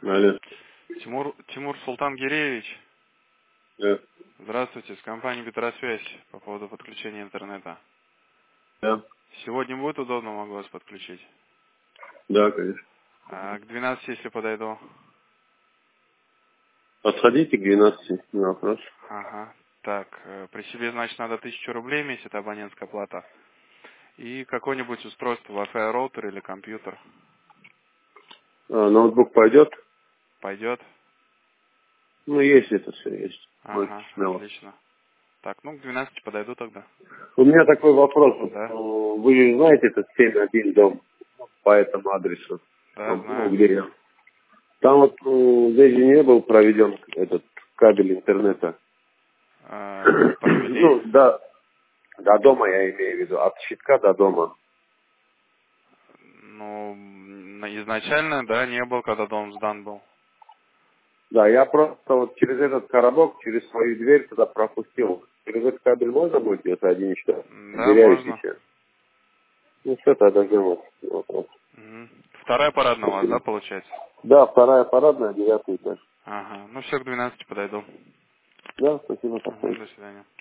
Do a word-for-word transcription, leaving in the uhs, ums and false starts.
Алло. Тимур, Тимур Султан Гиреевич, Да. здравствуйте, с компании Бетросвязь по поводу подключения интернета. Да. Сегодня будет удобно, могу вас подключить? Да, конечно. А, к двенадцати, если подойду. Подходите к двенадцати, не вопрос. Ага. Так, э, при себе, значит, надо тысячу рублей в месяц, это абонентская плата. И какое-нибудь устройство, Wi-Fi роутер или компьютер. А, ноутбук пойдет? Пойдет? Ну, есть это все, есть. Можете Ага, смело. отлично. Так, ну, к двенадцати подойду тогда. У меня такой вопрос. Вот, Да? ну, вы же знаете этот семь один дом по этому адресу, Да, ну, ну, знаю. где я. Там вот ну, здесь же не был проведен этот кабель интернета. А, провели? Ну, да, до дома я имею в виду, от щитка до дома. Ну, м, изначально, да, не был, когда дом сдан был. Да, я просто вот через этот коробок, через свою дверь туда пропустил. Через этот кабель можно будет, если один что? Да, можно. Доверяетесь? Ну все, тогда ждем вас. Вопрос. Мгм. Вторая парадная у вас, да, Спасибо. получается? Да, вторая парадная, девятый этаж. Ага. Ну все, к двенадцати подойду. Да, спасибо, Мгм, повторите. до свидания.